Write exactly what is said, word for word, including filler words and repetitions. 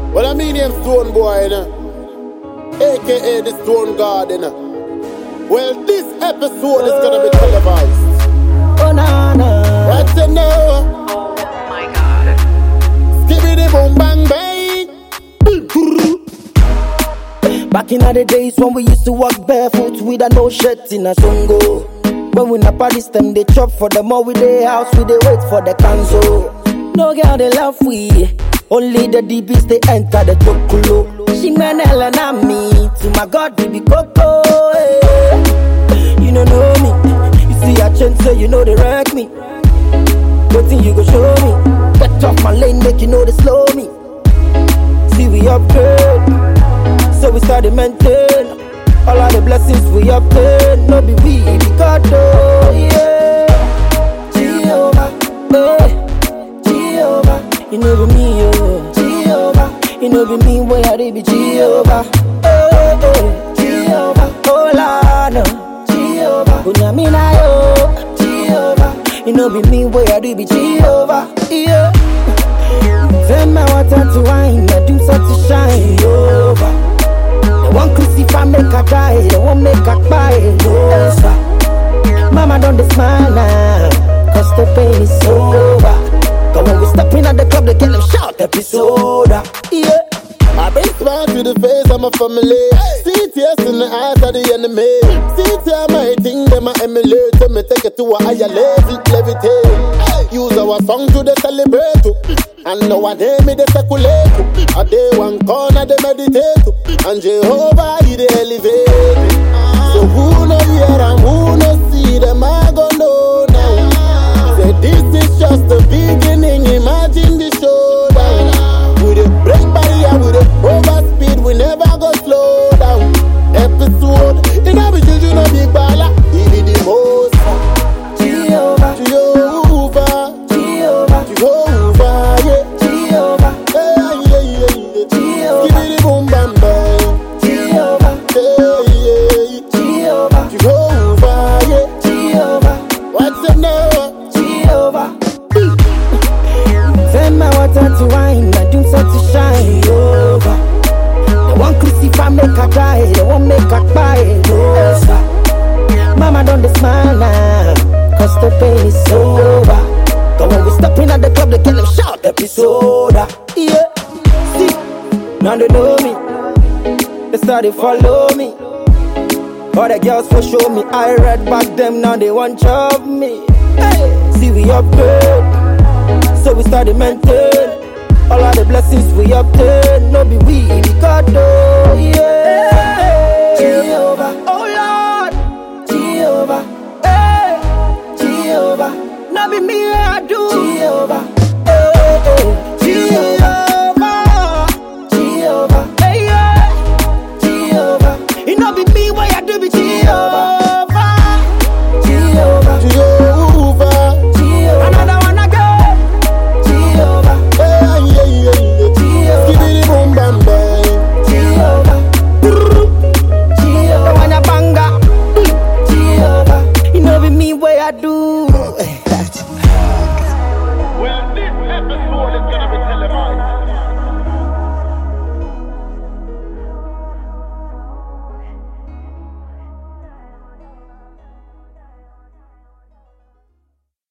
Well, I mean him Stone Boy, you know? A K A the Stone God, you know? Well, this episode is gonna be televised. Oh, no, no. What's it now? Oh my God. Skibbity boom bang bang. Back in the days when we used to walk barefoot with a no shirt in a songo. When we nap at this time, they chop for the more with the house, we they wait for the canzo. No girl they love we, only the D Bs they enter the chocolate. She man Ellen and me, to my God we be coco. Hey. You don't know me, you see a chance so you know they wreck me. Waiting you go show me, get off my lane make you know they slow me. See we upgrade, so we started maintain. All of the blessings we obtain, no be we, be God, oh, yeah. Jehovah, eh, Jehovah, you know be me, oh. Jehovah, you know be me, where I be Jehovah, eh, eh, Jehovah, oh, Lord, no. Jehovah, Unyamina, oh, Jehovah, you know be me, where I be Jehovah, yeah. Turn my water to wine, my dreams start to shine, Jehovah. They want crucify, make her die. They won't make her buy. No, sir. Mama don't dey smile now, cause the pain is over. Cause when we step in at the club, they get them shout episode. Yeah. I've been smile to the face of my family. See tears in the eyes of the enemy. See tear my thing, them I emulate. So me take it to a higher level, levitate. Use our song to the celebrate. And now I name me the circulate. A day one corner they meditate. And Jehovah he the elevate. So who know hear and who know see them I go know now. Say this is just the beginning. Imagine the showdown. We the break barrier, we the over speed. We never go slow down. Episode in every children of big bala. He be the most. Jehovah, Jehovah, Jehovah, Jehovah, yeah. Jehovah, Yeah, yeah, yeah, yeah. Jehovah, Give me the boom bam bang. Jehovah, Yeah, yeah, Jehovah, Jehovah, yeah. Jehovah, What's it now? Jehovah. Turn my water to wine, my dreams start to shine, Jehovah. They want crucify, make her die. They won't make her buy. No, sir. Mama don't dey smile now, cause the pain is over. Cause when we step in at the club, they get them shout episode. Yeah. See, now they know me. They started follow me. All the girls for show me. I read back them, now they want chop me. Hey. See we upgrade, so we started maintain. All of the blessings we obtain, no be we, be God, oh, yeah. Jehovah, oh Lord, Jehovah, hey, Jehovah, no be me, I